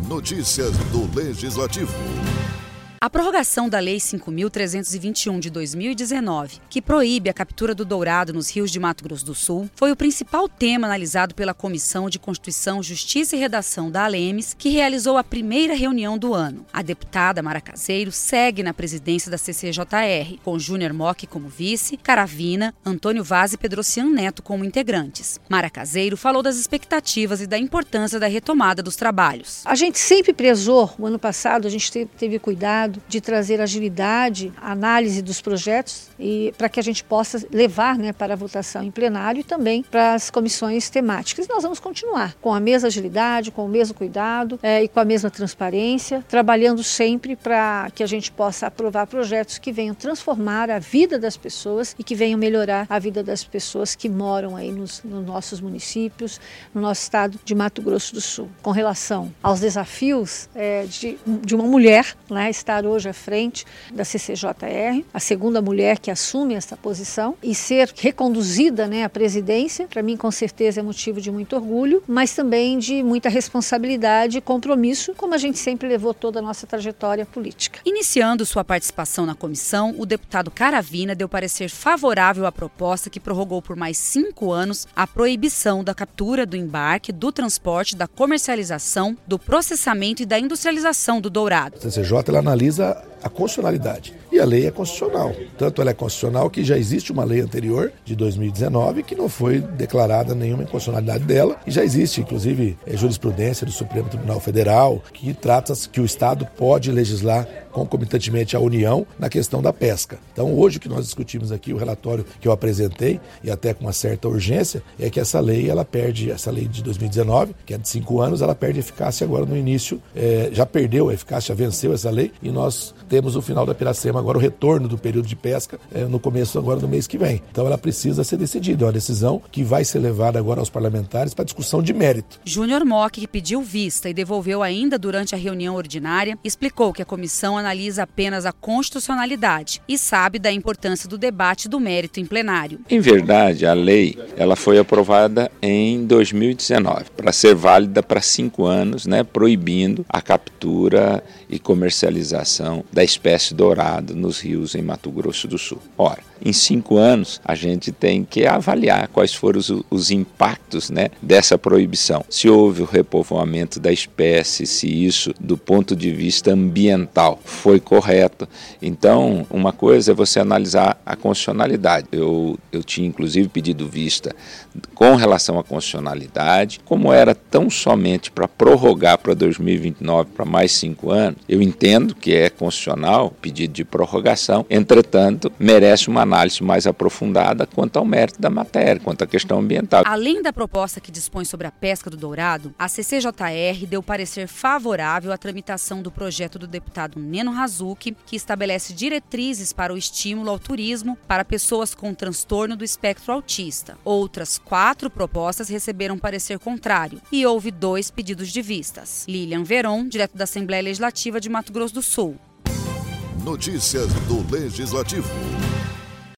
Notícias do Legislativo. A prorrogação da Lei 5.321 de 2019, que proíbe a captura do dourado nos rios de Mato Grosso do Sul, foi o principal tema analisado pela Comissão de Constituição, Justiça e Redação da ALEMES, que realizou a primeira reunião do ano. A deputada Mara Caseiro segue na presidência da CCJR, com Júnior Mock como vice, Caravina, Antônio Vaz e Pedrocian Neto como integrantes. Mara Caseiro falou das expectativas e da importância da retomada dos trabalhos. A gente sempre prezou, o ano passado a gente teve cuidado de trazer agilidade, análise dos projetos e para que a gente possa levar para a votação em plenário e também para as comissões temáticas. Nós vamos continuar com a mesma agilidade, com o mesmo cuidado e com a mesma transparência, trabalhando sempre para que a gente possa aprovar projetos que venham transformar a vida das pessoas e que venham melhorar a vida das pessoas que moram aí nos nossos municípios, no nosso estado de Mato Grosso do Sul. Com relação aos desafios de uma mulher, estar hoje à frente da CCJR, a segunda mulher que assume essa posição e ser reconduzida à presidência, para mim com certeza é motivo de muito orgulho, mas também de muita responsabilidade e compromisso, como a gente sempre levou toda a nossa trajetória política. Iniciando sua participação na comissão, o deputado Caravina deu parecer favorável à proposta que prorrogou por mais 5 anos a proibição da captura, do embarque, do transporte, da comercialização, do processamento e da industrialização do dourado. A CCJ ela analisa a constitucionalidade. E a lei é constitucional. Tanto ela é constitucional que já existe uma lei anterior, de 2019, que não foi declarada nenhuma inconstitucionalidade dela. E já existe, inclusive, jurisprudência do Supremo Tribunal Federal, que trata que o Estado pode legislar concomitantemente à União na questão da pesca. Então, hoje o que nós discutimos aqui, o relatório que eu apresentei, e até com uma certa urgência, é que essa lei de 2019, que é de 5 anos, ela perde eficácia agora no início, já perdeu a eficácia, já venceu essa lei, e nós temos o final da Piracema, agora o retorno do período de pesca no começo agora do mês que vem. Então ela precisa ser decidida, é uma decisão que vai ser levada agora aos parlamentares para discussão de mérito. Júnior Mock, que pediu vista e devolveu ainda durante a reunião ordinária, explicou que a comissão analisa apenas a constitucionalidade e sabe da importância do debate do mérito em plenário. Em verdade, a lei ela foi aprovada em 2019 para ser válida para 5 anos, proibindo a captura e comercialização da espécie dourado nos rios em Mato Grosso do Sul. Ora, em 5 anos a gente tem que avaliar quais foram os impactos dessa proibição. Se houve o repovoamento da espécie, se isso do ponto de vista ambiental foi correto. Então, uma coisa é você analisar a constitucionalidade. Eu tinha inclusive pedido vista com relação à constitucionalidade, como era tão somente para prorrogar para 2029 para mais 5 anos, eu entendo que é constitucional o pedido de prorrogação, entretanto, merece uma análise mais aprofundada quanto ao mérito da matéria, quanto à questão ambiental. Além da proposta que dispõe sobre a pesca do dourado, a CCJR deu parecer favorável à tramitação do projeto do deputado Neno Razucchi, que estabelece diretrizes para o estímulo ao turismo para pessoas com transtorno do espectro autista. Outras 4 propostas receberam parecer contrário e houve 2 pedidos de vistas. Lilian Veron, direto da Assembleia Legislativa de Mato Grosso do Sul. Notícias do Legislativo.